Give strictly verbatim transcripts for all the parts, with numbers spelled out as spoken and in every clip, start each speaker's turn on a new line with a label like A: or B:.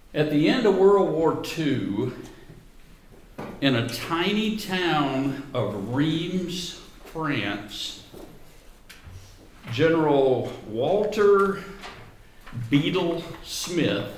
A: At the end of World War Two, in a tiny town of Reims, France, General Walter Bedell Smith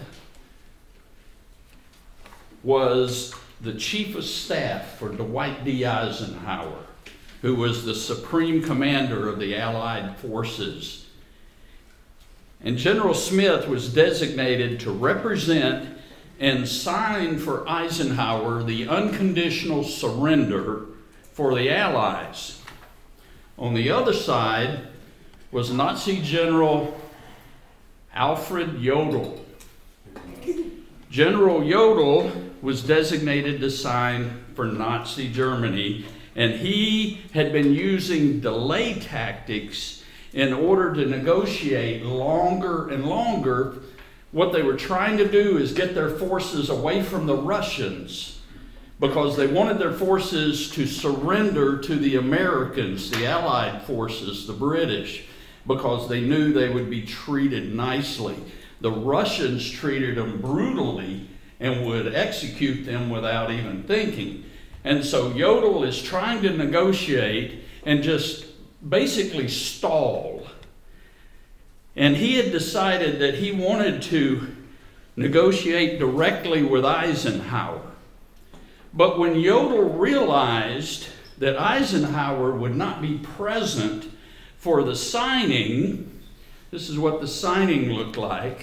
A: was the chief of staff for Dwight D. Eisenhower, who was the supreme commander of the Allied forces. And General Smith was designated to represent and sign for Eisenhower the unconditional surrender for the Allies. On the other side was Nazi General Alfred Jodl. General Jodl was designated to sign for Nazi Germany, and he had been using delay tactics in order to negotiate longer and longer. What they were trying to do is get their forces away from the Russians, because they wanted their forces to surrender to the Americans, the Allied forces, the British, because they knew they would be treated nicely. The Russians treated them brutally and would execute them without even thinking. And so Jodl is trying to negotiate and just basically stall. And he had decided that he wanted to negotiate directly with Eisenhower. But when Jodl realized that Eisenhower would not be present for the signing, this is what the signing looked like,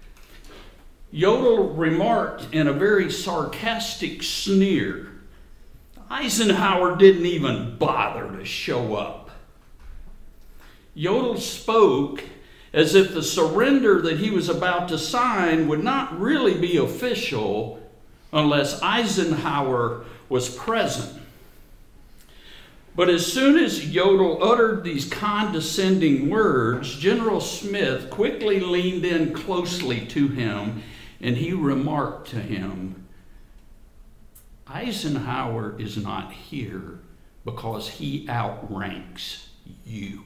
A: Jodl remarked in a very sarcastic sneer, "Eisenhower didn't even bother to show up." Jodl spoke as if the surrender that he was about to sign would not really be official unless Eisenhower was present. But as soon as Jodl uttered these condescending words, General Smith quickly leaned in closely to him, and he remarked to him, "Eisenhower is not here because he outranks you."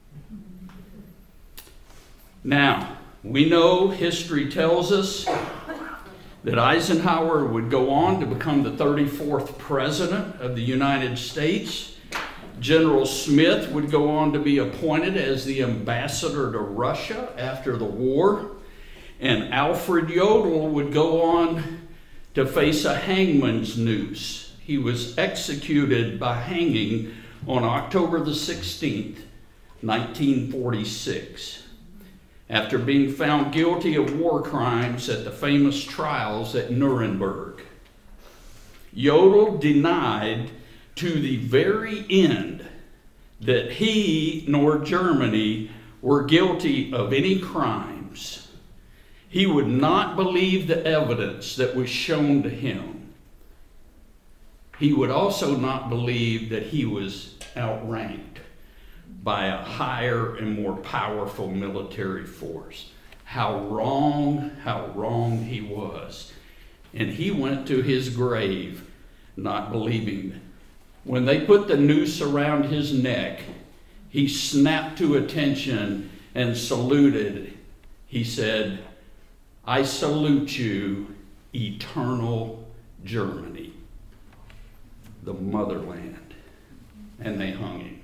A: Now, we know history tells us that Eisenhower would go on to become the thirty-fourth president of the United States. General Smith would go on to be appointed as the ambassador to Russia after the war. And Alfred Jodl would go on to face a hangman's noose. He was executed by hanging on October the sixteenth, nineteen forty-six. After being found guilty of war crimes at the famous trials at Nuremberg. Jodl denied to the very end that he nor Germany were guilty of any crimes. He would not believe the evidence that was shown to him. He would also not believe that he was outranked by a higher and more powerful military force. How wrong, how wrong he was. And he went to his grave not believing it. When they put the noose around his neck, he snapped to attention and saluted. He said, "I salute you, eternal Germany, the motherland." And they hung him.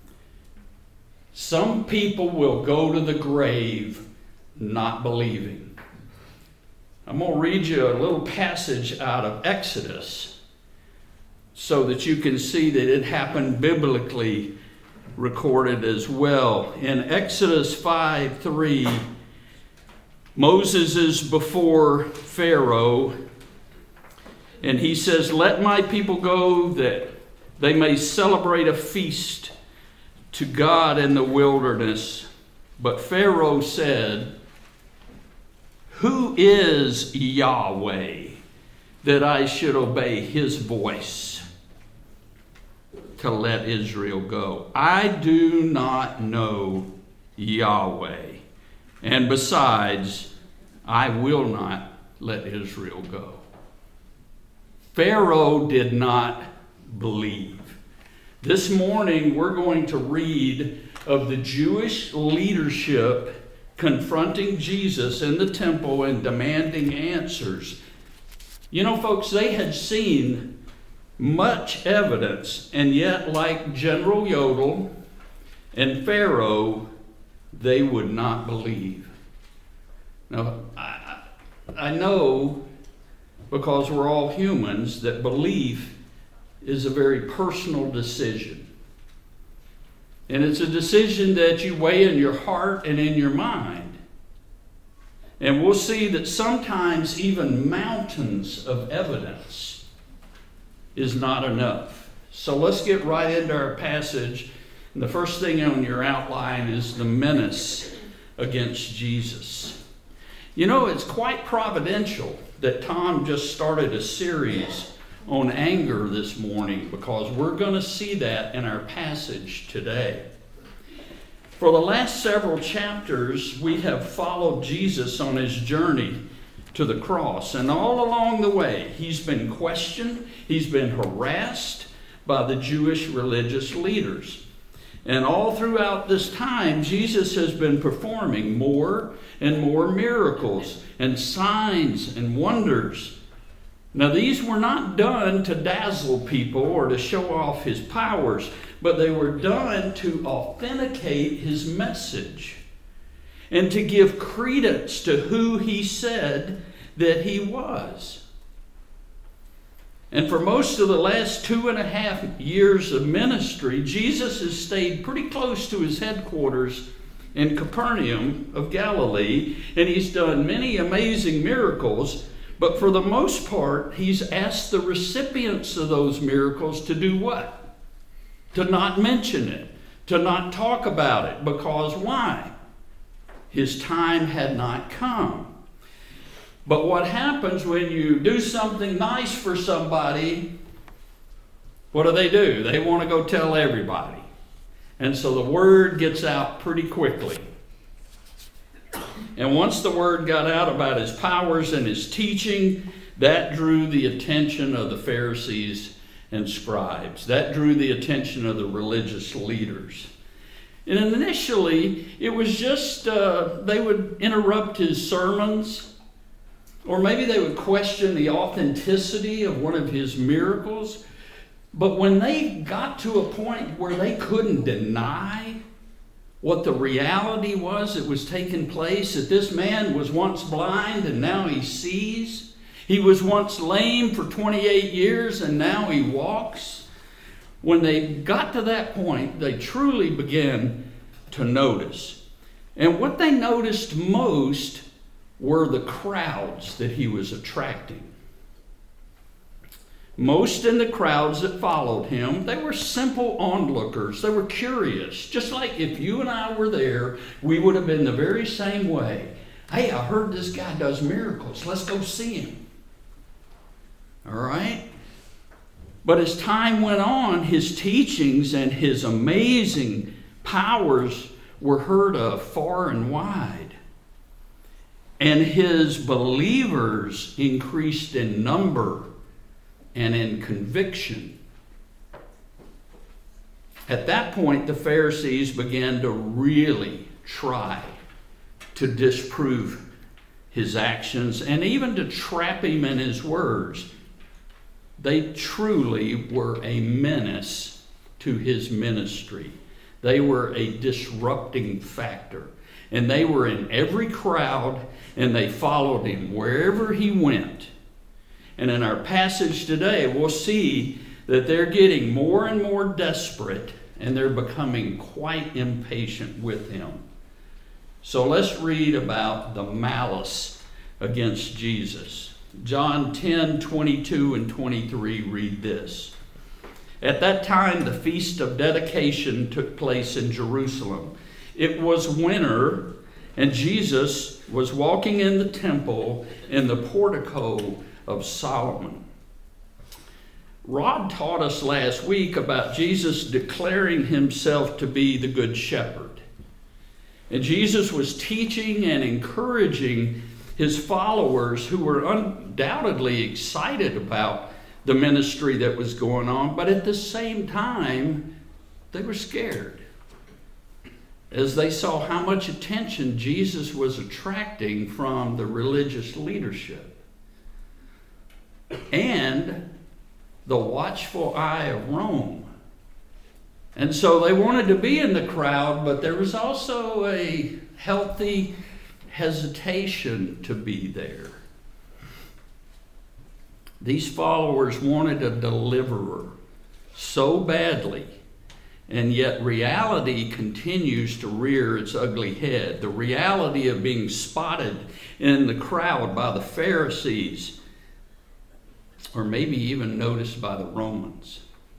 A: Some people will go to the grave not believing. I'm going to read you a little passage out of Exodus so that you can see that it happened biblically recorded as well. In Exodus five three, Moses is before Pharaoh, and he says, "Let my people go that they may celebrate a feast to God in the wilderness." But Pharaoh said, "Who is Yahweh that I should obey his voice to let Israel go? I do not know Yahweh. And besides, I will not let Israel go." Pharaoh did not believe. This morning, we're going to read of the Jewish leadership confronting Jesus in the temple and demanding answers. You know, folks, they had seen much evidence, and yet, like General Yodel and Pharaoh, they would not believe. Now, I, I know, because we're all humans, that belief is a very personal decision. And it's a decision that you weigh in your heart and in your mind. And we'll see that sometimes even mountains of evidence is not enough. So let's get right into our passage. And the first thing on your outline is the menace against Jesus. You know, it's quite providential that Tom just started a series on anger this morning, because we're going to see that in our passage today. For the last several chapters, we have followed Jesus on his journey to the cross. And all along the way, he's been questioned, he's been harassed by the Jewish religious leaders. And all throughout this time, Jesus has been performing more and more miracles and signs and wonders. Now, these were not done to dazzle people or to show off his powers, but they were done to authenticate his message and to give credence to who he said that he was. And for most of the last two and a half years of ministry, Jesus has stayed pretty close to his headquarters in Capernaum of Galilee, and he's done many amazing miracles. But for the most part, he's asked the recipients of those miracles to do what? To not mention it, to not talk about it. Because why? His time had not come. But what happens when you do something nice for somebody? What do they do? They want to go tell everybody. And so the word gets out pretty quickly. And once the word got out about his powers and his teaching, that drew the attention of the Pharisees and scribes. That drew the attention of the religious leaders. And initially, it was just, uh, they would interrupt his sermons, or maybe they would question the authenticity of one of his miracles. But when they got to a point where they couldn't deny what the reality was that was taking place, that this man was once blind and now he sees. He was once lame for twenty-eight years and now he walks. When they got to that point, they truly began to notice. And what they noticed most were the crowds that he was attracting. Most in the crowds that followed him, they were simple onlookers. They were curious. Just like if you and I were there, we would have been the very same way. Hey, I heard this guy does miracles. Let's go see him. All right? But as time went on, his teachings and his amazing powers were heard of far and wide. And his believers increased in number and in conviction. At that point, the Pharisees began to really try to disprove his actions and even to trap him in his words. They truly were a menace to his ministry. They were a disrupting factor. And they were in every crowd, and they followed him wherever he went. And in our passage today, we'll see that they're getting more and more desperate, and they're becoming quite impatient with him. So let's read about the malice against Jesus. John ten, twenty-two and twenty-three read this. At that time, the Feast of Dedication took place in Jerusalem. It was winter, and Jesus was walking in the temple in the portico of Solomon. Rod taught us last week about Jesus declaring himself to be the Good Shepherd. And Jesus was teaching and encouraging his followers, who were undoubtedly excited about the ministry that was going on, but at the same time, they were scared. as they saw how much attention Jesus was attracting from the religious leadership and the watchful eye of Rome. And so they wanted to be in the crowd, but there was also a healthy hesitation to be there. These followers wanted a deliverer so badly, and yet reality continues to rear its ugly head. The reality of being spotted in the crowd by the Pharisees, or maybe even noticed by the Romans.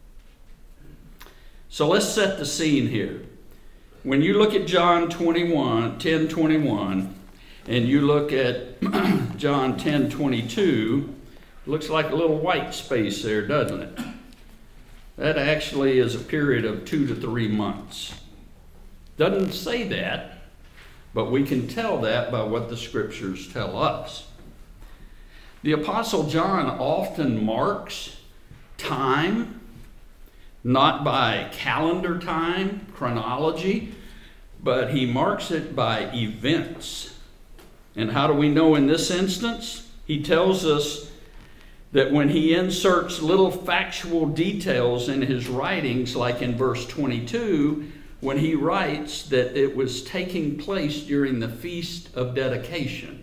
A: So let's set the scene here. When you look at John twenty-one, ten twenty-one, and you look at John ten twenty-two, it looks like a little white space there, doesn't it? That actually is a period of two to three months. Doesn't say that, but we can tell that by what the scriptures tell us. The Apostle John often marks time, not by calendar time, chronology, but he marks it by events. And how do we know in this instance? He tells us that when he inserts little factual details in his writings, like in verse twenty-two, when he writes that it was taking place during the Feast of Dedication,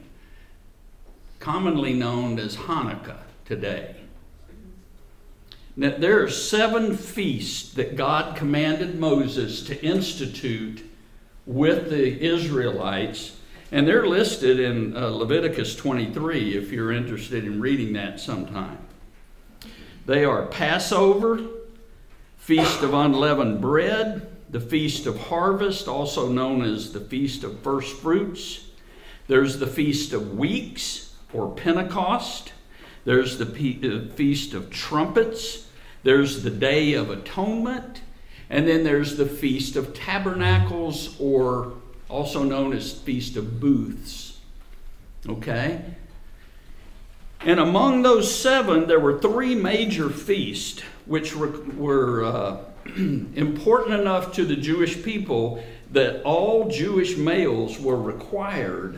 A: commonly known as Hanukkah today. Now, there are seven feasts that God commanded Moses to institute with the Israelites, and they're listed in uh, Leviticus twenty-three if you're interested in reading that sometime. They are Passover, Feast of Unleavened Bread, the Feast of Harvest, also known as the Feast of First Fruits. There's the Feast of Weeks, or Pentecost. There's the Pe- Feast of Trumpets. There's the Day of Atonement. And then there's the Feast of Tabernacles, or also known as Feast of Booths. Okay? And among those seven, there were three major feasts which were, were uh, important enough to the Jewish people that all Jewish males were required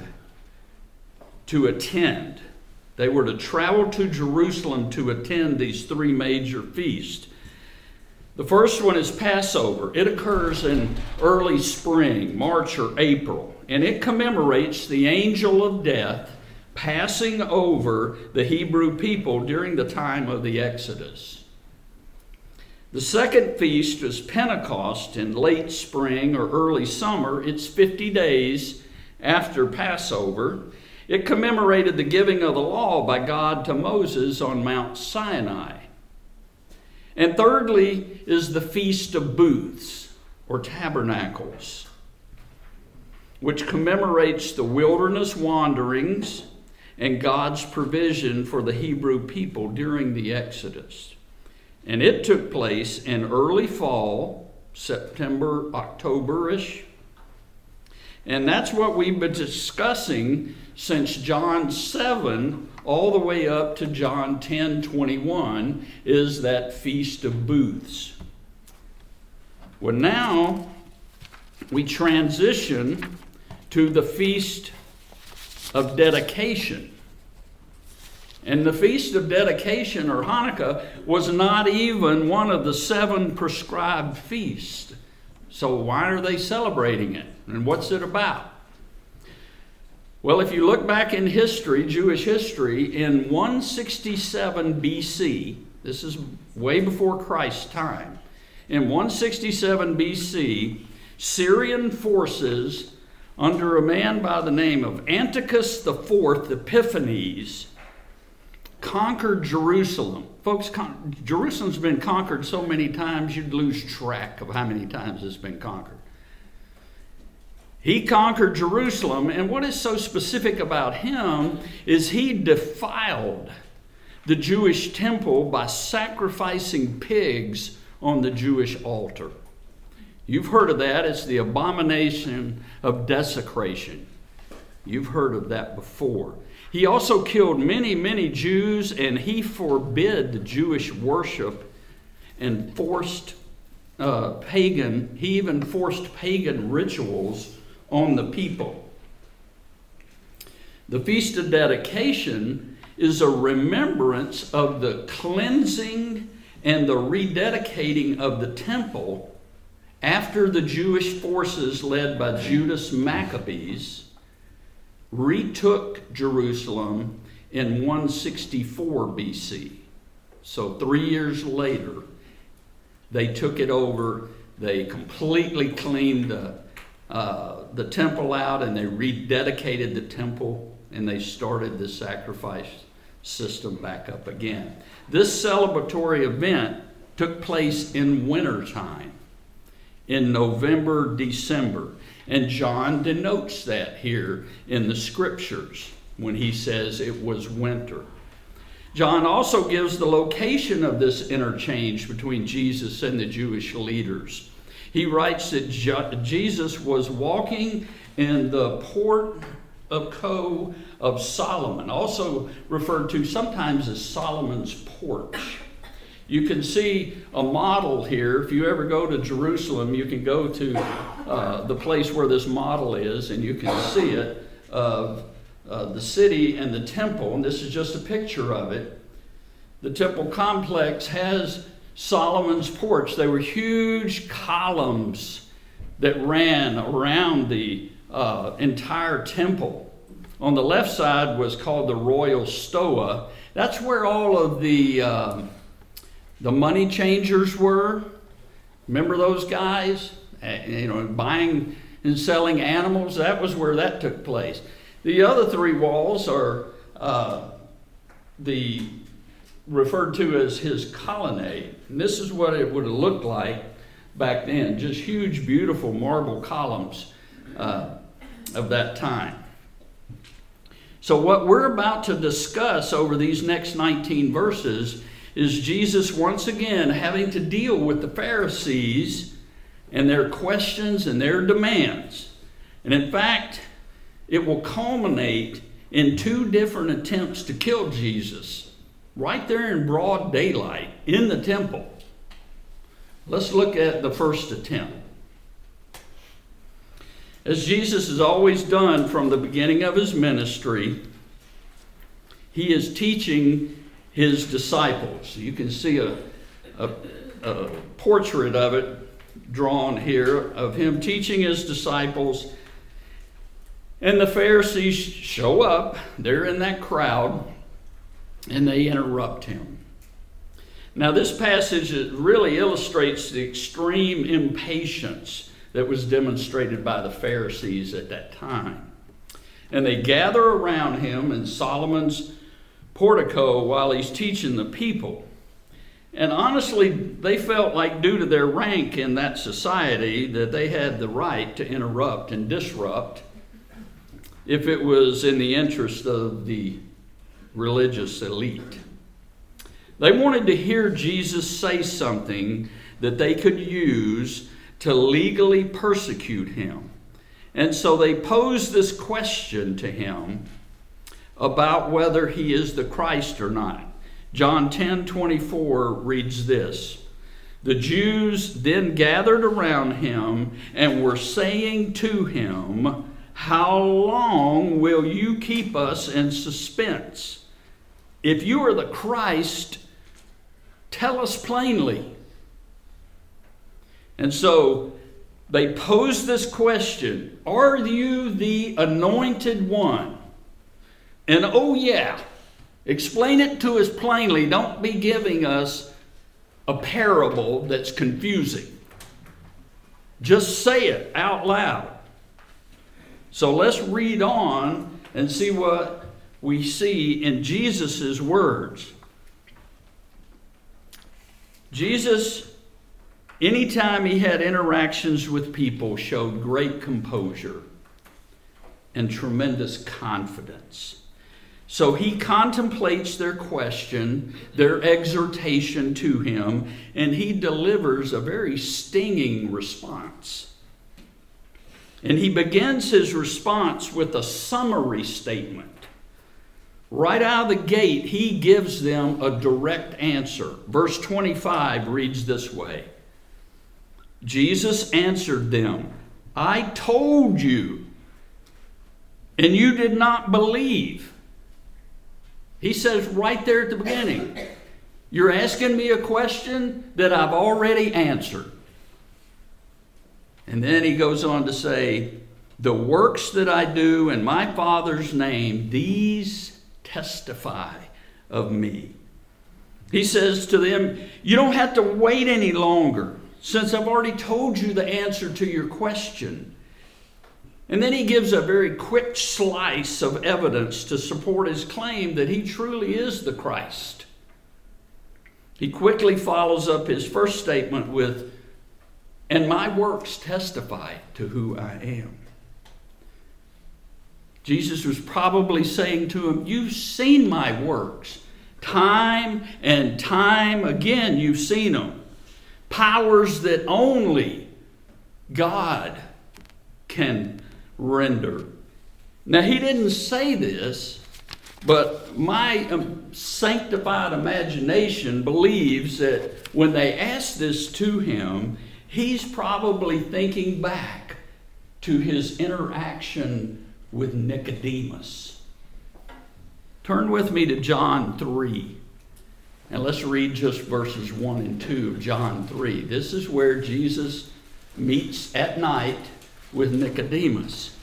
A: to attend. They were to travel to Jerusalem to attend these three major feasts. The first one is Passover. It occurs in early spring, March or April, and it commemorates the angel of death passing over the Hebrew people during the time of the Exodus. The second feast is Pentecost in late spring or early summer. It's fifty days after Passover. It commemorated the giving of the law by God to Moses on Mount Sinai. And thirdly is the Feast of Booths, or Tabernacles, which commemorates the wilderness wanderings and God's provision for the Hebrew people during the Exodus. And it took place in early fall, September, October-ish. And that's what we've been discussing since John seven all the way up to John ten twenty-one, is that Feast of Booths. Well, now we transition to the Feast of Dedication. And the Feast of Dedication, or Hanukkah, was not even one of the seven prescribed feasts. So why are they celebrating it? And what's it about? Well, if you look back in history, Jewish history, in one sixty-seven B C, this is way before Christ's time, in one sixty-seven B C, Syrian forces under a man by the name of Antiochus the Fourth Epiphanes conquered Jerusalem. Folks, con- Jerusalem's been conquered so many times you'd lose track of how many times it's been conquered. He conquered Jerusalem, and what is so specific about him is he defiled the Jewish temple by sacrificing pigs on the Jewish altar. You've heard of that. It's the abomination of desecration. You've heard of that before. He also killed many, many Jews, and he forbid the Jewish worship and forced uh, pagan, he even forced pagan rituals on the people. The Feast of Dedication is a remembrance of the cleansing and the rededicating of the temple after the Jewish forces led by Judas Maccabees retook Jerusalem in one sixty-four B C. So three years later, they took it over. They completely cleaned the, uh, the temple out, and they rededicated the temple, and they started the sacrifice system back up again. This celebratory event took place in wintertime, in November, December. And John denotes that here in the scriptures when he says it was winter. John also gives the location of this interchange between Jesus and the Jewish leaders. He writes that Jesus was walking in the portico of Solomon, also referred to sometimes as Solomon's porch. You can see a model here. If you ever go to Jerusalem, you can go to uh, the place where this model is, and you can see it of uh, the city and the temple. And this is just a picture of it. The temple complex has Solomon's porch. They were huge columns that ran around the uh, entire temple. On the left side was called the Royal Stoa. That's where all of the uh, the money changers were. Remember those guys? You know, buying and selling animals. That was where that took place. The other three walls are uh, the referred to as his colonnade. And this is what it would have looked like back then. Just huge, beautiful marble columns uh, of that time. So what we're about to discuss over these next nineteen verses is Jesus once again having to deal with the Pharisees and their questions and their demands. And in fact, it will culminate in two different attempts to kill Jesus right there in broad daylight in the temple. Let's look at the first attempt. As Jesus has always done from the beginning of his ministry, he is teaching his disciples. You can see a, a, a portrait of it drawn here of him teaching his disciples. And the Pharisees show up. They're in that crowd, and they interrupt him. Now, this passage really illustrates the extreme impatience that was demonstrated by the Pharisees at that time. And they gather around him in Solomon's portico while he's teaching the people. And honestly, they felt like due to their rank in that society that they had the right to interrupt and disrupt if it was in the interest of the religious elite. They wanted to hear Jesus say something that they could use to legally persecute him. And so they posed this question to him about whether he is the Christ or not. John ten twenty-four reads this: "The Jews then gathered around him and were saying to him, 'How long will you keep us in suspense? If you are the Christ, tell us plainly.'" And so they posed this question: "Are you the anointed one?" And oh yeah, explain it to us plainly. Don't be giving us a parable that's confusing. Just say it out loud. So let's read on and see what we see in Jesus' words. Jesus, anytime he had interactions with people, showed great composure and tremendous confidence. So he contemplates their question, their exhortation to him, and he delivers a very stinging response. And he begins his response with a summary statement. Right out of the gate, he gives them a direct answer. Verse twenty-five reads this way: Jesus answered them, I told you, and you did not believe. He says right there at the beginning, you're asking me a question that I've already answered. And then he goes on to say, the works that I do in my Father's name, these testify of me. He says to them, you don't have to wait any longer, since I've already told you the answer to your question. And then he gives a very quick slice of evidence to support his claim that he truly is the Christ. He quickly follows up his first statement with, and my works testify to who I am. Jesus was probably saying to him, you've seen my works. Time and time again, you've seen them. Powers that only God can render. Now, he didn't say this, but my um, sanctified imagination believes that when they asked this to him, he's probably thinking back to his interaction with Nicodemus. Turn with me to John three. And let's read just verses one and two of John three. This is where Jesus meets at night with Nicodemus.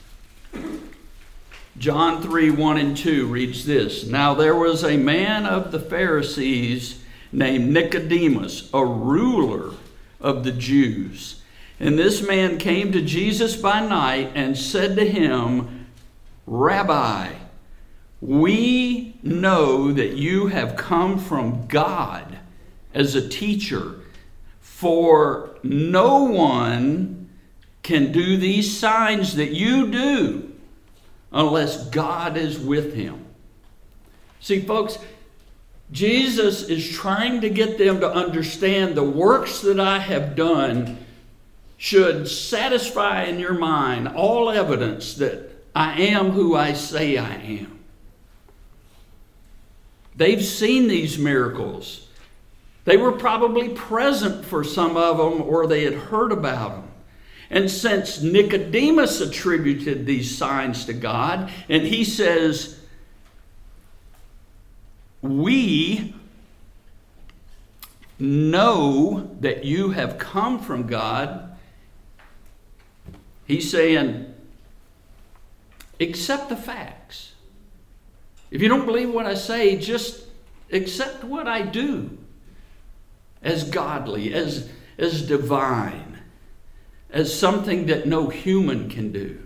A: John three, one and two reads this. Now there was a man of the Pharisees named Nicodemus, a ruler of the Jews. And this man came to Jesus by night and said to him, Rabbi, we know that you have come from God as a teacher, for no one can do these signs that you do unless God is with him. See, folks, Jesus is trying to get them to understand the works that I have done should satisfy in your mind all evidence that I am who I say I am. They've seen these miracles. They were probably present for some of them, or they had heard about them. And since Nicodemus attributed these signs to God, and he says, we know that you have come from God, he's saying, accept the facts. If you don't believe what I say, just accept what I do as godly, as, as divine, as something that no human can do.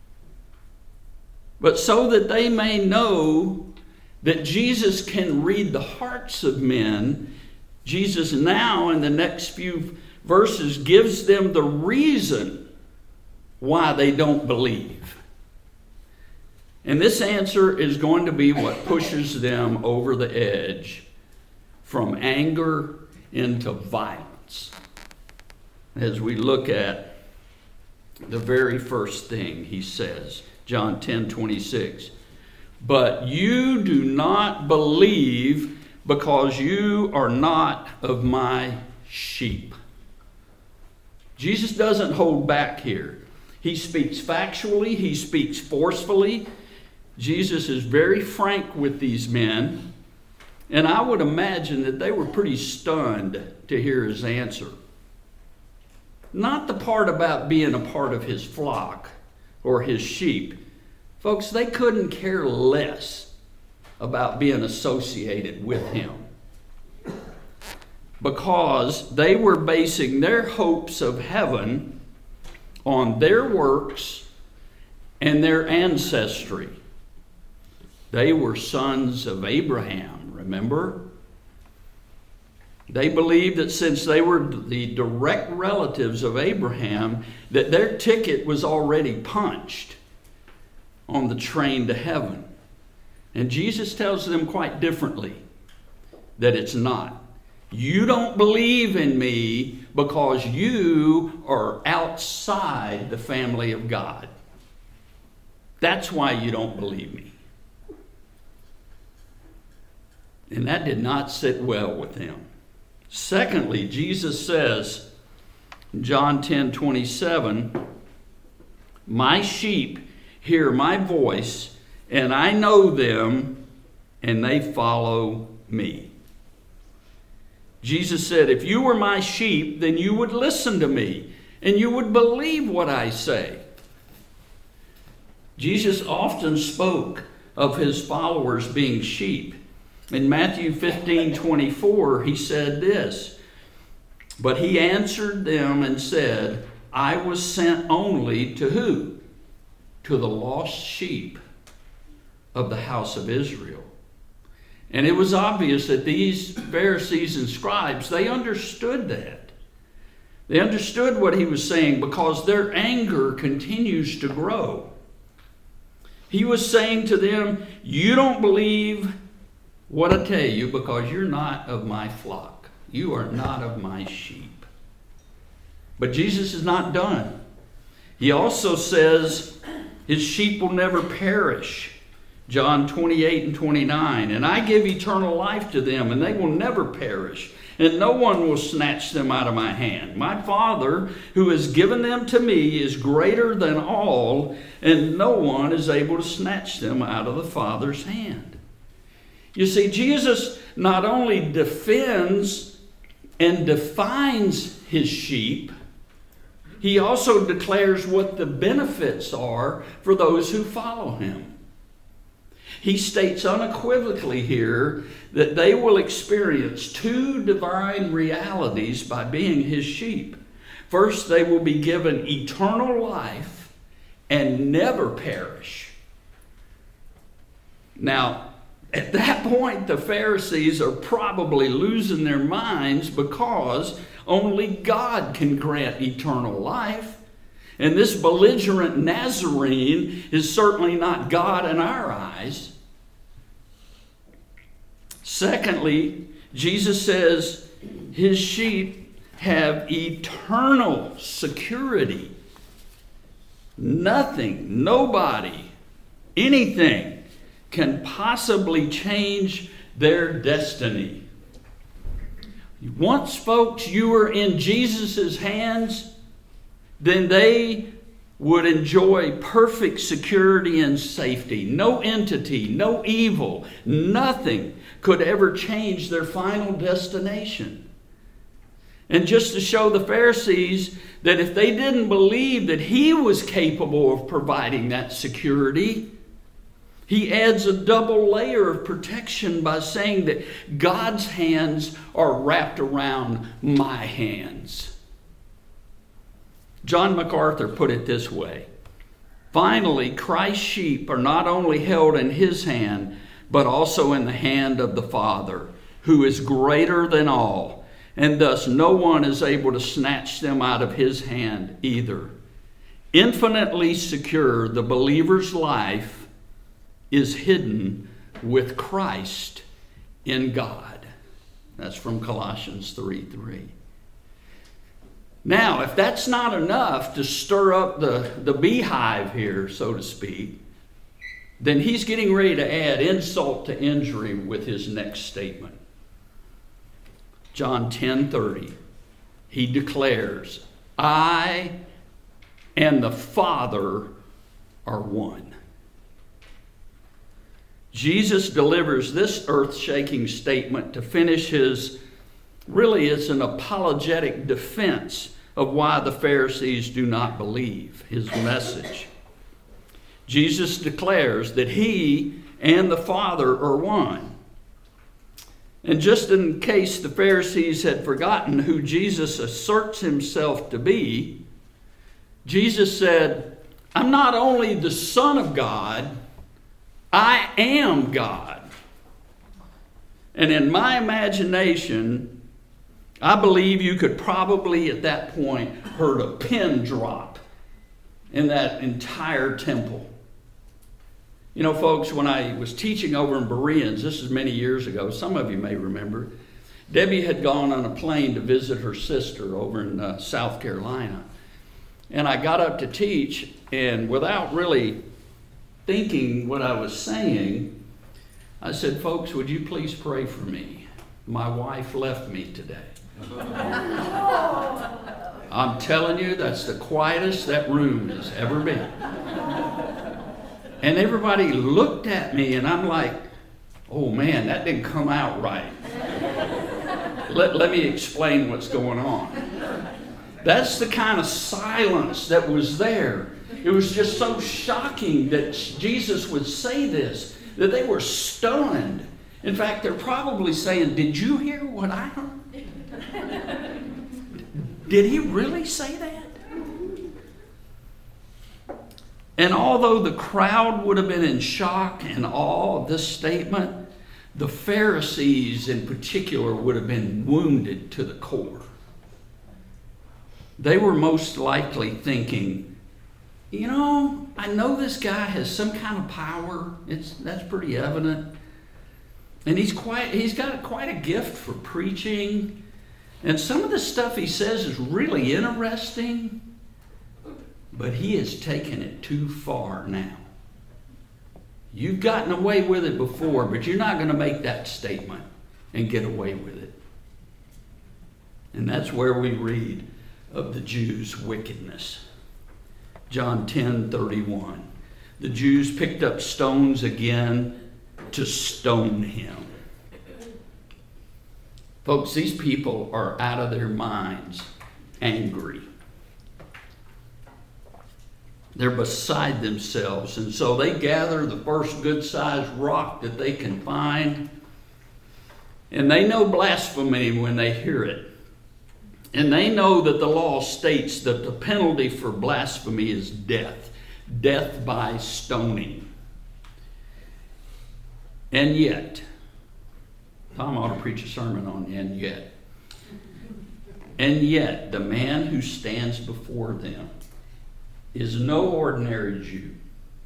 A: But so that they may know that Jesus can read the hearts of men, Jesus now in the next few verses gives them the reason why they don't believe. And this answer is going to be what pushes them over the edge from anger into violence. As we look at the very first thing he says, John ten twenty-six, but you do not believe because you are not of my sheep. Jesus doesn't hold back here. He speaks factually, he speaks forcefully. Jesus is very frank with these men, and I would imagine that they were pretty stunned to hear his answer. Not the part about being a part of his flock or his sheep. Folks, they couldn't care less about being associated with him, because they were basing their hopes of heaven on their works and their ancestry. They were sons of Abraham, remember? They believed that since they were the direct relatives of Abraham, that their ticket was already punched on the train to heaven. And Jesus tells them quite differently that it's not. You don't believe in me because you are outside the family of God. That's why you don't believe me. And that did not sit well with them. Secondly, Jesus says, John ten twenty-seven, my sheep hear my voice, and I know them, and they follow me. Jesus said, if you were my sheep, then you would listen to me, and you would believe what I say. Jesus often spoke of his followers being sheep. In Matthew fifteen twenty-four, he said this, but he answered them and said, I was sent only to who? To the lost sheep of the house of Israel. And it was obvious that these Pharisees and scribes, they understood that. They understood what he was saying because their anger continues to grow. He was saying to them, you don't believe what I tell you because you're not of my flock. You are not of my sheep. But Jesus is not done. He also says his sheep will never perish. John twenty-eight and twenty-nine, and I give eternal life to them, and they will never perish, and no one will snatch them out of my hand. My Father, who has given them to me, is greater than all, and no one is able to snatch them out of the Father's hand. You see, Jesus not only defends and defines his sheep, he also declares what the benefits are for those who follow him. He states unequivocally here that they will experience two divine realities by being his sheep. First, they will be given eternal life and never perish. Now, at that point, the Pharisees are probably losing their minds because only God can grant eternal life. And this belligerent Nazarene is certainly not God in our eyes. Secondly, Jesus says his sheep have eternal security. Nothing, nobody, anything can possibly change their destiny. Once, folks, you were in Jesus' hands, then they would enjoy perfect security and safety. No entity, no evil, nothing could ever change their final destination. And just to show the Pharisees that if they didn't believe that he was capable of providing that security, he adds a double layer of protection by saying that God's hands are wrapped around my hands. John MacArthur put it this way: finally, Christ's sheep are not only held in his hand, but also in the hand of the Father, who is greater than all, and thus no one is able to snatch them out of his hand either. Infinitely secure, the believer's life is hidden with Christ in God. That's from Colossians three three. Now, if that's not enough to stir up the, the beehive here, so to speak, then he's getting ready to add insult to injury with his next statement. John ten thirty, he declares, I and the Father are one. Jesus delivers this earth-shaking statement to finish his, really it's an apologetic defense of why the Pharisees do not believe his message. Jesus declares that he and the Father are one. And just in case the Pharisees had forgotten who Jesus asserts himself to be, Jesus said, I'm not only the Son of God, I am God. And in my imagination, I believe you could probably at that point heard a pin drop in that entire temple. You know, folks, when I was teaching over in Bereans, this is many years ago, some of you may remember, Debbie had gone on a plane to visit her sister over in uh, South Carolina. And I got up to teach, and without really thinking what I was saying, I said, folks, would you please pray for me? My wife left me today. I'm telling you, that's the quietest that room has ever been. And everybody looked at me, and I'm like, oh man, that didn't come out right. Let, let me explain what's going on. That's the kind of silence that was there. It was just so shocking that Jesus would say this, that they were stunned. In fact, they're probably saying, did you hear what I heard? Did he really say that? And although the crowd would have been in shock and awe of this statement, the Pharisees in particular would have been wounded to the core. They were most likely thinking, you know, I know this guy has some kind of power. It's that's pretty evident. And he's quite he's got quite a gift for preaching. And some of the stuff he says is really interesting, but he has taken it too far now. You've gotten away with it before, but you're not going to make that statement and get away with it. And that's where we read of the Jews' wickedness. John ten thirty-one. The Jews picked up stones again to stone him. Folks, these people are out of their minds, angry. They're beside themselves, and so they gather the first good-sized rock that they can find, and they know blasphemy when they hear it. And they know that the law states that the penalty for blasphemy is death, death by stoning. And yet, Tom ought to preach a sermon on and yet. And yet, the man who stands before them is no ordinary Jew.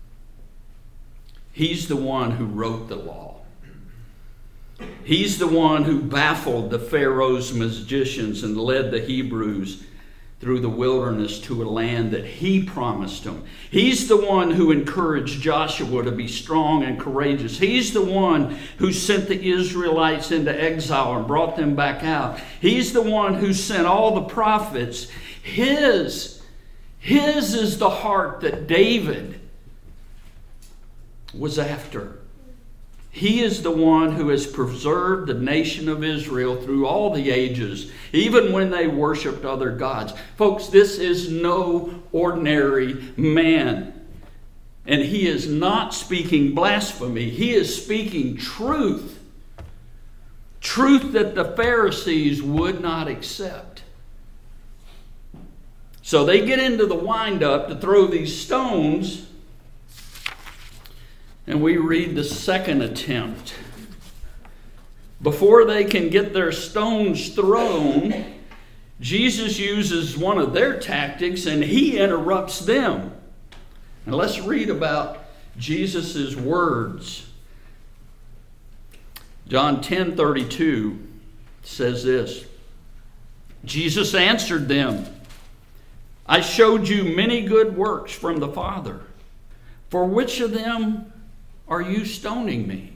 A: He's the one who wrote the law. He's the one who baffled the Pharaoh's magicians and led the Hebrews through the wilderness to a land that he promised them. He's the one who encouraged Joshua to be strong and courageous. He's the one who sent the Israelites into exile and brought them back out. He's the one who sent all the prophets. His, his is the heart that David was after. He is the one who has preserved the nation of Israel through all the ages, even when they worshiped other gods. Folks, this is no ordinary man. And he is not speaking blasphemy. He is speaking truth. Truth that the Pharisees would not accept. So they get into the wind-up to throw these stones. And we read the second attempt. Before they can get their stones thrown, Jesus uses one of their tactics and he interrupts them. And let's read about Jesus' words. John ten thirty-two says this. Jesus answered them, I showed you many good works from the Father. For which of them are you stoning me?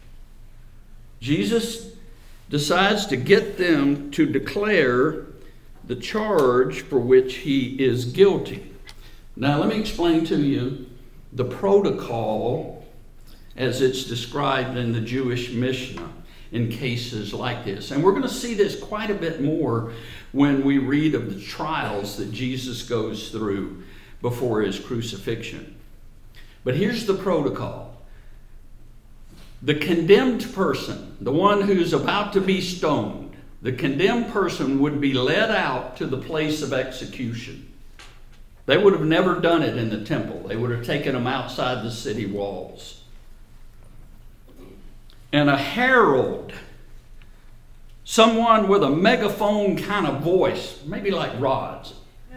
A: Jesus decides to get them to declare the charge for which he is guilty. Now let me explain to you the protocol as it's described in the Jewish Mishnah in cases like this. And we're going to see this quite a bit more when we read of the trials that Jesus goes through before his crucifixion. But here's the protocol. The condemned person, the one who's about to be stoned, the condemned person would be led out to the place of execution. They would have never done it in the temple. They would have taken them outside the city walls. And a herald, someone with a megaphone kind of voice, maybe like Rod's,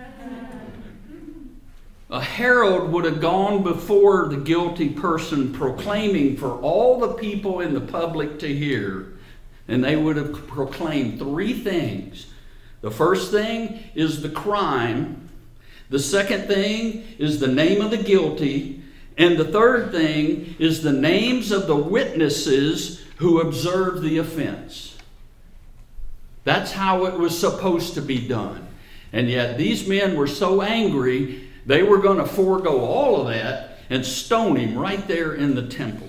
A: a herald would have gone before the guilty person proclaiming for all the people in the public to hear. And they would have proclaimed three things. The first thing is the crime. The second thing is the name of the guilty. And the third thing is the names of the witnesses who observed the offense. That's how it was supposed to be done. And yet these men were so angry, they were going to forego all of that and stone him right there in the temple.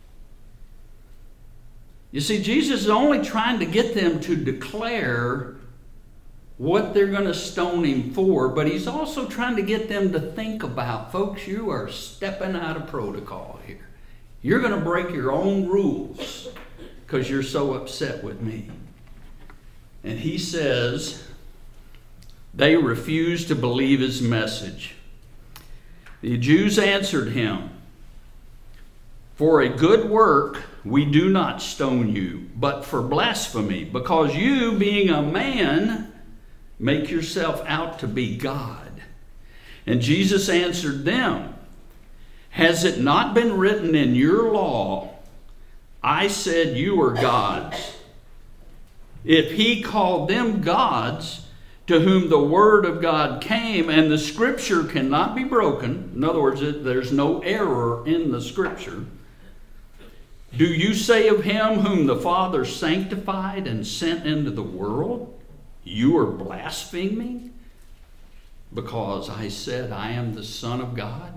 A: You see, Jesus is only trying to get them to declare what they're going to stone him for, but he's also trying to get them to think about, folks, you are stepping out of protocol here. You're going to break your own rules because you're so upset with me. And he says they refused to believe his message. The Jews answered him, "For a good work we do not stone you, but for blasphemy, because you, being a man, make yourself out to be God." And Jesus answered them, "Has it not been written in your law, I said you are gods? If he called them gods, to whom the word of God came, and the scripture cannot be broken," in other words, there's no error in the scripture, "do you say of him whom the Father sanctified and sent into the world, you are blaspheming because I said I am the Son of God?"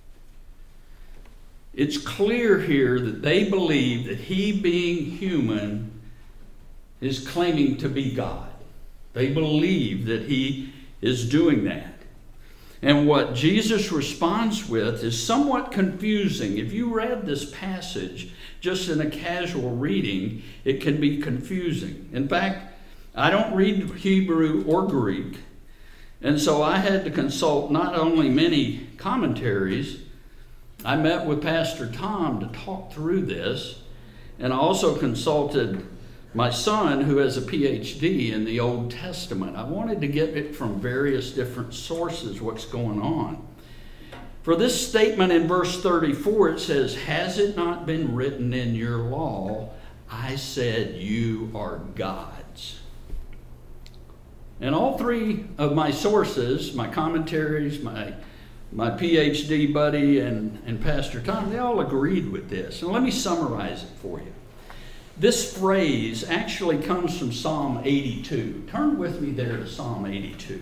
A: It's clear here that they believe that he, being human, is claiming to be God. They believe that he is doing that. And what Jesus responds with is somewhat confusing. If you read this passage just in a casual reading, it can be confusing. In fact, I don't read Hebrew or Greek, and so I had to consult not only many commentaries, I met with Pastor Tom to talk through this, and I also consulted my son, who has a P H D in the Old Testament. I wanted to get it from various different sources, what's going on. For this statement in verse thirty-four, it says, "Has it not been written in your law, I said you are gods?" And all three of my sources, my commentaries, my my P H D buddy, and, and Pastor Tom, they all agreed with this. And let me summarize it for you. This phrase actually comes from Psalm eighty-two. Turn with me there to Psalm eighty-two.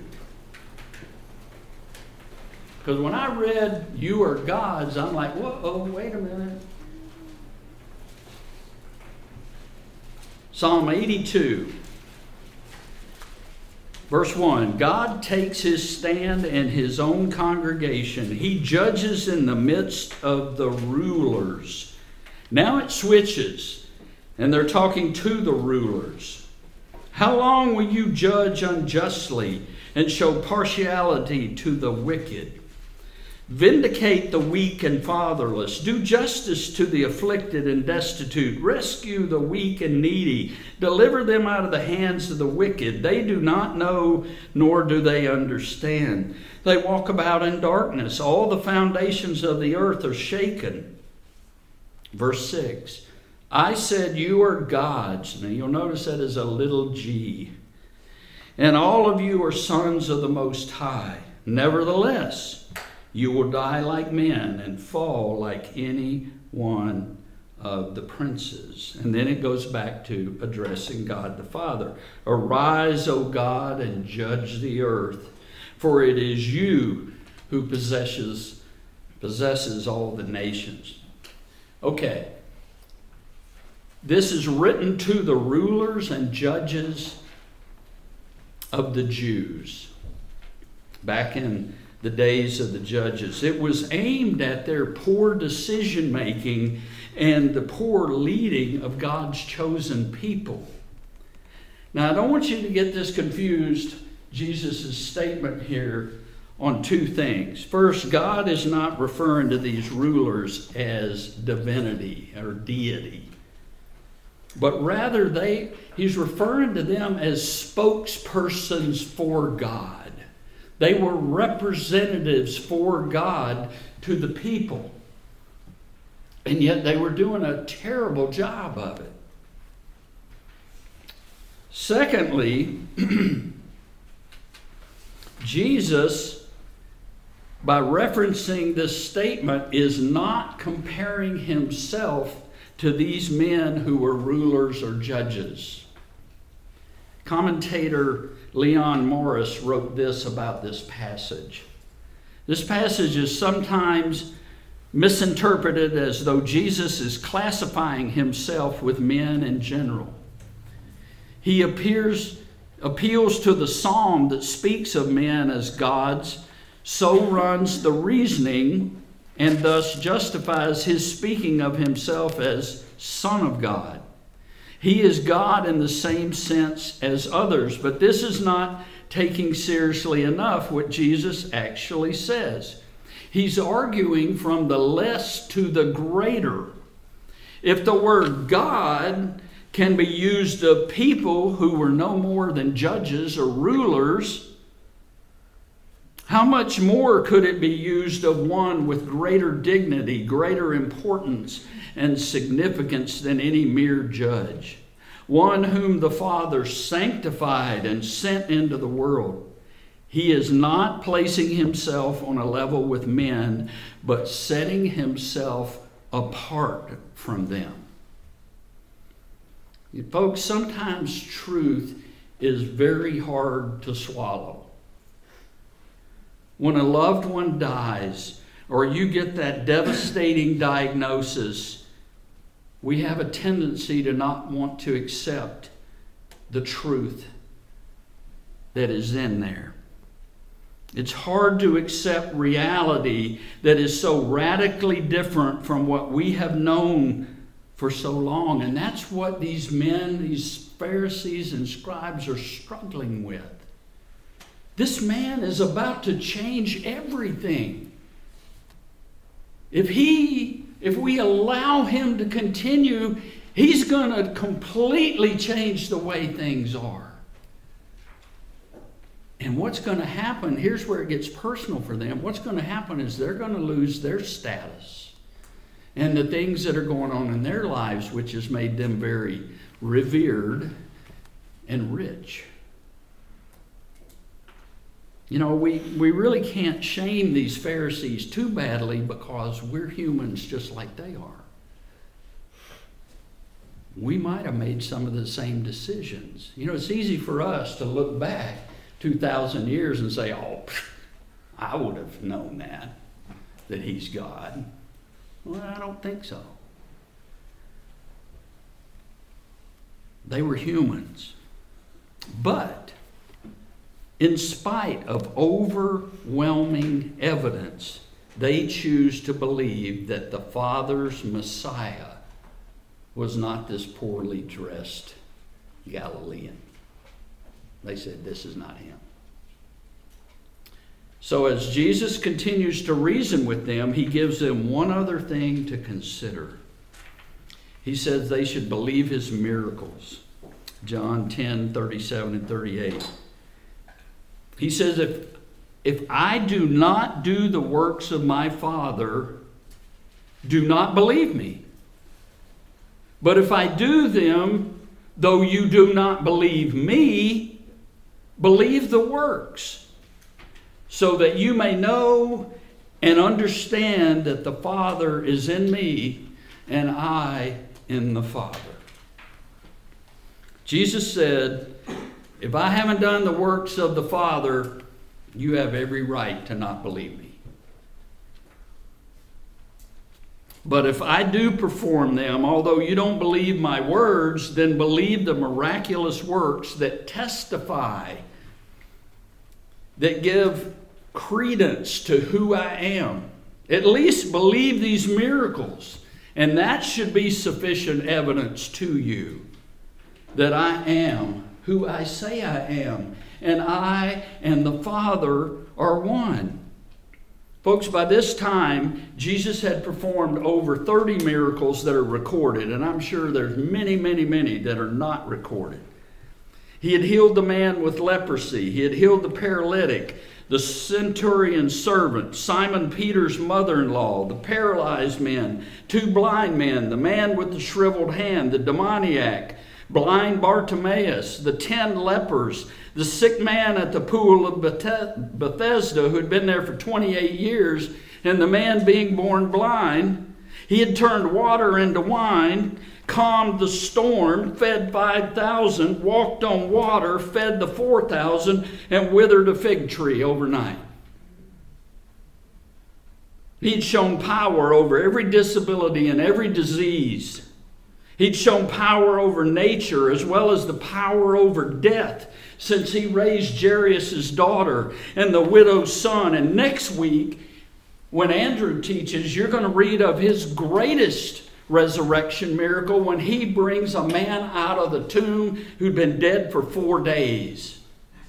A: Because when I read, "you are gods," I'm like, whoa, wait a minute. Psalm eighty-two. Verse one, "God takes his stand in his own congregation. He judges in the midst of the rulers." Now it switches, and they're talking to the rulers. "How long will you judge unjustly and show partiality to the wicked? Vindicate the weak and fatherless. Do justice to the afflicted and destitute. Rescue the weak and needy. Deliver them out of the hands of the wicked. They do not know, nor do they understand. They walk about in darkness. All the foundations of the earth are shaken." Verse six, "I said you are gods." Now you'll notice that is a little g. "And all of you are sons of the Most High. Nevertheless, you will die like men and fall like any one of the princes." And then it goes back to addressing God the Father. "Arise, O God, and judge the earth, for it is you who possesses, possesses all the nations." Okay. This is written to the rulers and judges of the Jews back in the days of the judges. It was aimed at their poor decision making and the poor leading of God's chosen people. Now, I don't want you to get this confused, Jesus' statement here, on two things. First, God is not referring to these rulers as divinity or deity, but rather they he's referring to them as spokespersons for God. They were representatives for God to the people. And yet they were doing a terrible job of it. Secondly, Jesus, by referencing this statement, is not comparing himself to these men who were rulers or judges. Commentator Leon Morris wrote this about this passage. This passage is sometimes misinterpreted as though Jesus is classifying himself with men in general. He appears, appeals to the psalm that speaks of men as gods, so runs the reasoning, and thus justifies his speaking of himself as Son of God. He is God in the same sense as others, but this is not taking seriously enough what Jesus actually says. He's arguing from the less to the greater. If the word God can be used of people who were no more than judges or rulers, how much more could it be used of one with greater dignity, greater importance, and significance than any mere judge? One whom the Father sanctified and sent into the world. He is not placing himself on a level with men, but setting himself apart from them. Folks, sometimes truth is very hard to swallow. When a loved one dies, or you get that devastating diagnosis, we have a tendency to not want to accept the truth that is in there. It's hard to accept reality that is so radically different from what we have known for so long. And that's what these men, these Pharisees and scribes are struggling with. This man is about to change everything. If he, if we allow him to continue, he's going to completely change the way things are. And what's going to happen, here's where it gets personal for them. What's going to happen is they're going to lose their status and the things that are going on in their lives, which has made them very revered and rich. You know, we, we really can't shame these Pharisees too badly because we're humans just like they are. We might have made some of the same decisions. You know, it's easy for us to look back two thousand years and say, oh, I would have known that, that he's God. Well, I don't think so. They were humans. But in spite of overwhelming evidence, they choose to believe that the Father's Messiah was not this poorly dressed Galilean. They said, this is not him. So as Jesus continues to reason with them, he gives them one other thing to consider. He says they should believe his miracles. John ten, thirty-seven and thirty-eight. He says, if, if I do not do the works of my Father, do not believe me. But if I do them, though you do not believe me, believe the works, so that you may know and understand that the Father is in me and I in the Father. Jesus said, if I haven't done the works of the Father, you have every right to not believe me. But if I do perform them, although you don't believe my words, then believe the miraculous works that testify, that give credence to who I am. At least believe these miracles. And that should be sufficient evidence to you that I am who I say I am. And I and the Father are one. Folks, by this time, Jesus had performed over thirty miracles that are recorded. And I'm sure there's many, many, many that are not recorded. He had healed the man with leprosy. He had healed the paralytic, the centurion's servant, Simon Peter's mother-in-law, the paralyzed man, two blind men, the man with the shriveled hand, the demoniac, blind Bartimaeus, the ten lepers, the sick man at the pool of Bethesda who had been there for twenty-eight years, and the man being born blind. He had turned water into wine, calmed the storm, fed five thousand, walked on water, fed the four thousand, and withered a fig tree overnight. He'd shown power over every disability and every disease. He'd shown power over nature as well as the power over death, since he raised Jairus' daughter and the widow's son. And next week, when Andrew teaches, you're going to read of his greatest resurrection miracle when he brings a man out of the tomb who'd been dead for four days.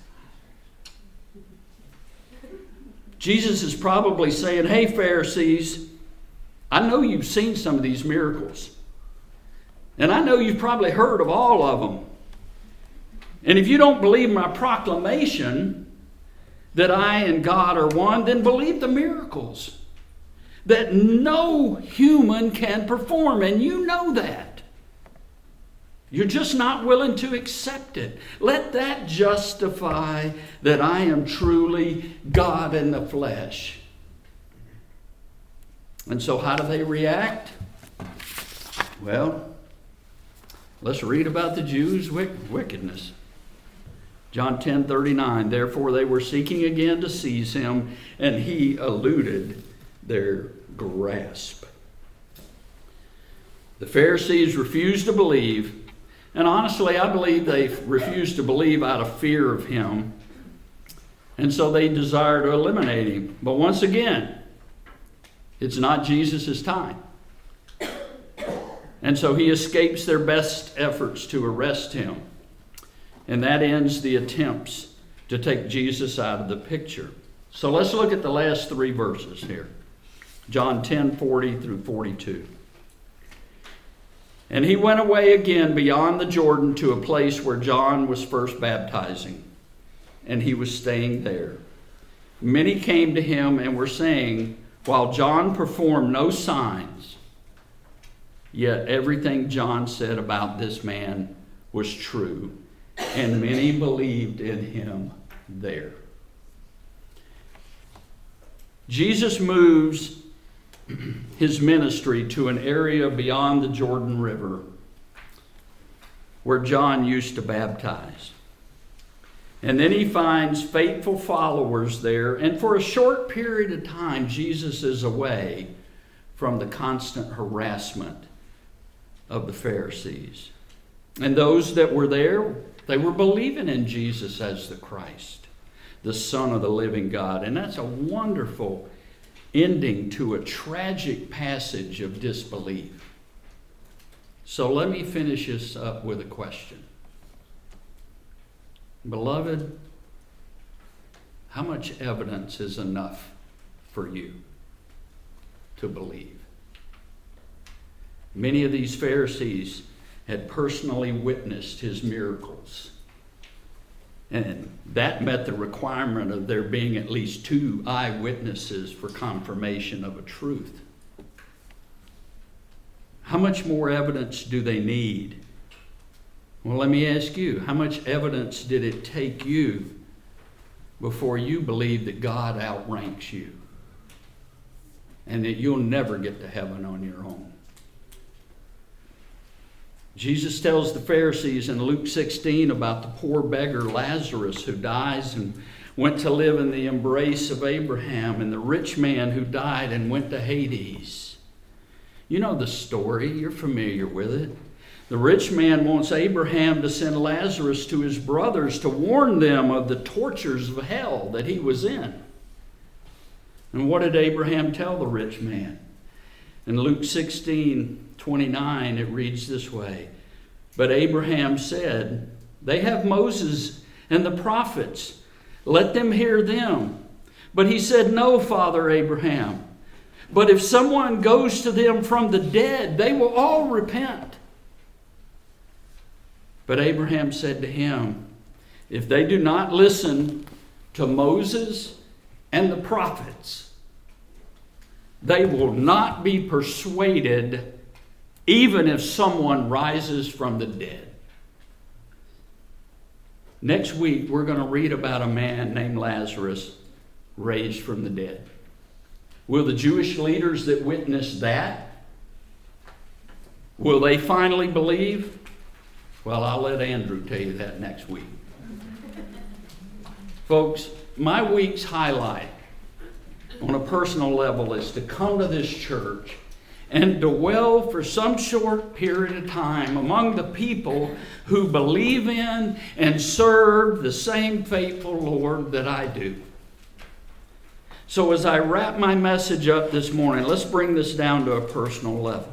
A: Jesus is probably saying, hey, Pharisees, I know you've seen some of these miracles. And I know you've probably heard of all of them. And if you don't believe my proclamation that I and God are one, then believe the miracles that no human can perform. And you know that. You're just not willing to accept it. Let that justify that I am truly God in the flesh. And so how do they react? Well, let's read about the Jews' wickedness. John ten thirty-nine, therefore they were seeking again to seize him, and he eluded their grasp. The Pharisees refused to believe, and honestly, I believe they refused to believe out of fear of him, and so they desire to eliminate him. But once again, it's not Jesus' time. And so he escapes their best efforts to arrest him. And that ends the attempts to take Jesus out of the picture. So let's look at the last three verses here. John ten forty through forty-two. And he went away again beyond the Jordan to a place where John was first baptizing. And he was staying there. Many came to him and were saying, while John performed no signs, yet everything John said about this man was true, and many believed in him there. Jesus moves his ministry to an area beyond the Jordan River where John used to baptize. And then he finds faithful followers there, and for a short period of time, Jesus is away from the constant harassment of the Pharisees. And those that were there, they were believing in Jesus as the Christ, the Son of the living God. And that's a wonderful ending to a tragic passage of disbelief. So let me finish this up with a question. Beloved, how much evidence is enough for you to believe? Many of these Pharisees had personally witnessed his miracles. And that met the requirement of there being at least two eyewitnesses for confirmation of a truth. How much more evidence do they need? Well, let me ask you, how much evidence did it take you before you believe that God outranks you and that you'll never get to heaven on your own? Jesus tells the Pharisees in Luke sixteen about the poor beggar Lazarus who dies and went to live in the embrace of Abraham, and the rich man who died and went to Hades. You know the story. You're familiar with it. The rich man wants Abraham to send Lazarus to his brothers to warn them of the tortures of hell that he was in. And what did Abraham tell the rich man? In Luke sixteen twenty-nine, it reads this way. But Abraham said, they have Moses and the prophets. Let them hear them. But he said, no, Father Abraham. But if someone goes to them from the dead, they will all repent. But Abraham said to him, if they do not listen to Moses and the prophets, they will not be persuaded even if someone rises from the dead. Next week, we're going to read about a man named Lazarus raised from the dead. Will the Jewish leaders that witnessed that Will they finally believe? Well, I'll let Andrew tell you that next week. Folks, my week's highlight on a personal level is to come to this church and dwell for some short period of time among the people who believe in and serve the same faithful Lord that I do. So as I wrap my message up this morning, let's bring this down to a personal level.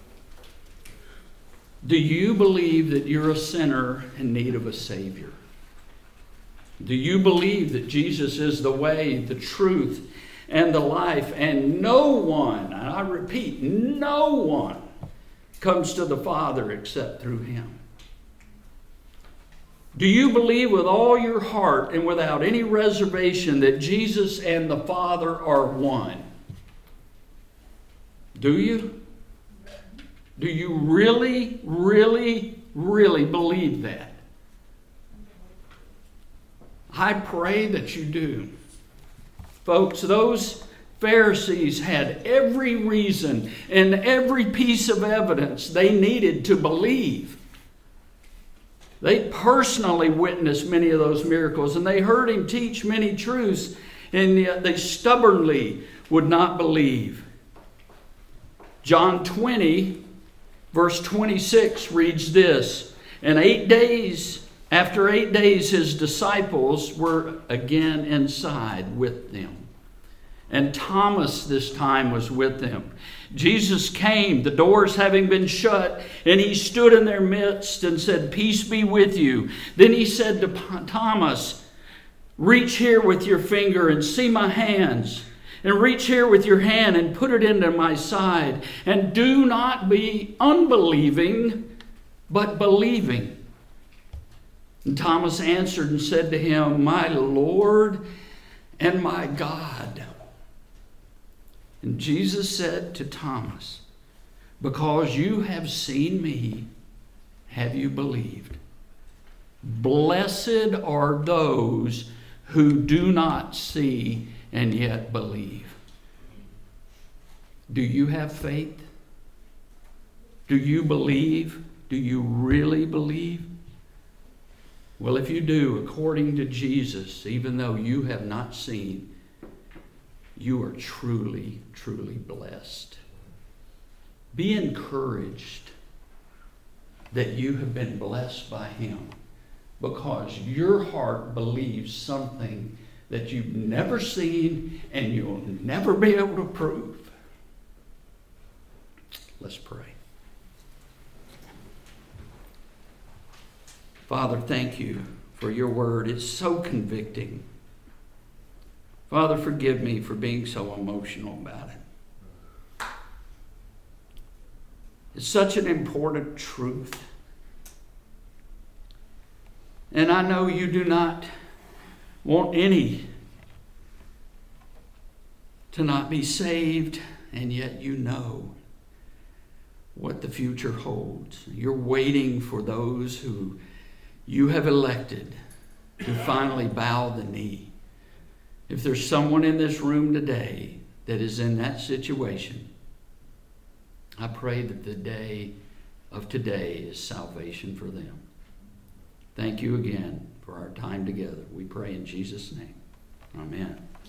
A: Do you believe that you're a sinner in need of a Savior? Do you believe that Jesus is the way, the truth, and the life, and no one, and I repeat, no one comes to the Father except through Him? Do you believe with all your heart and without any reservation that Jesus and the Father are one? Do you? Do you really, really, really believe that? I pray that you do. Folks, those Pharisees had every reason and every piece of evidence they needed to believe. They personally witnessed many of those miracles, and they heard Him teach many truths, and yet they stubbornly would not believe. John twenty, verse twenty-six reads this, "And eight days, after eight days, His disciples were again inside with them. And Thomas this time was with them. Jesus came, the doors having been shut, and He stood in their midst and said, 'Peace be with you.' Then He said to Thomas, 'Reach here with your finger and see my hands, and reach here with your hand and put it into my side. And do not be unbelieving, but believing.' And Thomas answered and said to Him, 'My Lord and my God.' And Jesus said to Thomas, 'Because you have seen me, have you believed? Blessed are those who do not see and yet believe.'" Do you have faith? Do you believe? Do you really believe? Well, if you do, according to Jesus, even though you have not seen, you are truly, truly blessed. Be encouraged that you have been blessed by Him, because your heart believes something that you've never seen and you'll never be able to prove. Let's pray. Father, thank you for your word. It's so convicting. Father, forgive me for being so emotional about it. It's such an important truth. And I know you do not want any to not be saved, and yet you know what the future holds. You're waiting for those who you have elected to finally bow the knee. If there's someone in this room today that is in that situation, I pray that the day of today is salvation for them. Thank you again for our time together. We pray in Jesus' name. Amen.